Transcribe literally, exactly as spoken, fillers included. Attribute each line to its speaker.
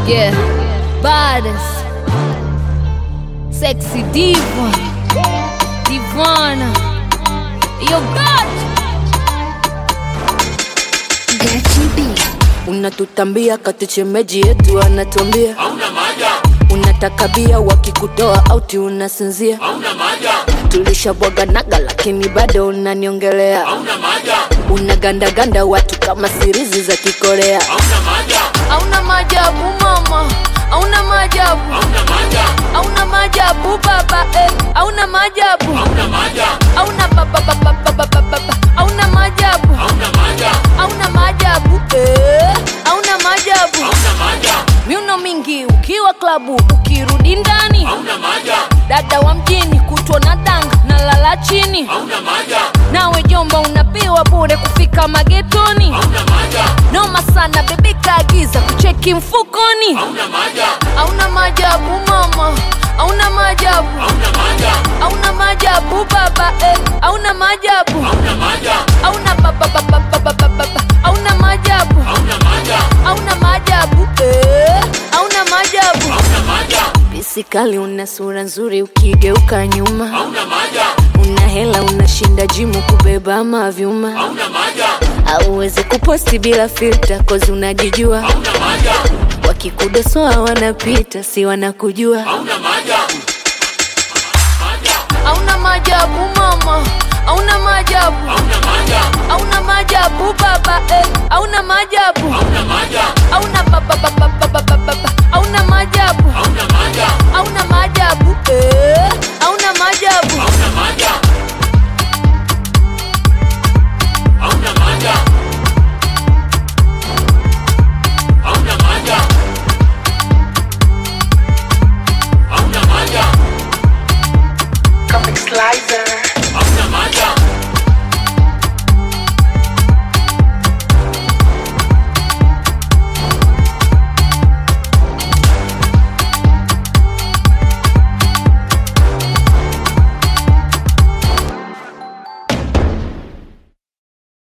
Speaker 1: Yeah, baddest, sexy diva, divana, yo God.
Speaker 2: Unatutambia kati chemeji yetu anatuambia
Speaker 3: hauna maja.
Speaker 2: Unataka bia wakikutoa auti unasinzia
Speaker 3: Hauna maja.
Speaker 2: Tulishabwaga naga lakini bado unaniongelea
Speaker 3: Hauna maja.
Speaker 2: Unaganda ganda watu kama sirizi za Kikorea.
Speaker 3: Hauna maja.
Speaker 1: Hauna majabu mama, hauna majabu,
Speaker 3: Hauna maja.
Speaker 1: hauna majabu baba, eh, hauna majabu,
Speaker 3: Hauna maja.
Speaker 1: hauna baba baba baba baba, hauna majabu,
Speaker 3: Hauna maja.
Speaker 1: hauna majabu, eh, hauna majabu.
Speaker 3: Hauna maja.
Speaker 1: Miuno mingi ukiwa klabu, ukirudi ndani
Speaker 3: Hauna maja.
Speaker 1: dada wa mjini kutwa na danga na lala chini.
Speaker 3: Hauna maja.
Speaker 1: Nawe jomba unapewa bure kufika magetoni.
Speaker 3: Hauna maja.
Speaker 1: Noma sana baby kaagiza kucheki mfukoni.
Speaker 3: Hauna maja.
Speaker 1: Hauna majabu mama, hauna majabu,
Speaker 3: Hauna maja.
Speaker 1: hauna majabu baba, eh, hauna majabu,
Speaker 3: Hauna maja.
Speaker 1: hauna baba baba baba baba, hauna majabu,
Speaker 3: Hauna maja.
Speaker 1: hauna majabu, eh, hauna majabu.
Speaker 3: Hauna maja.
Speaker 2: Bisikali una sura nzuri ukigeuka nyuma.
Speaker 3: Hauna maja.
Speaker 2: Una hela unashinda jimu kubeba mavyuma.
Speaker 3: Hauna maja.
Speaker 2: Hauwezi kuposti bila filter cause unajijua.
Speaker 3: Hauna maja.
Speaker 2: Wakikudosoa wanapita si wanakujua.
Speaker 3: Hauna maja.
Speaker 1: Hauna majabu mama, hauna majabu,
Speaker 3: Hauna maja.
Speaker 1: hauna majabu baba, eh, hauna majabu,
Speaker 3: Hauna maja.
Speaker 1: hauna baba baba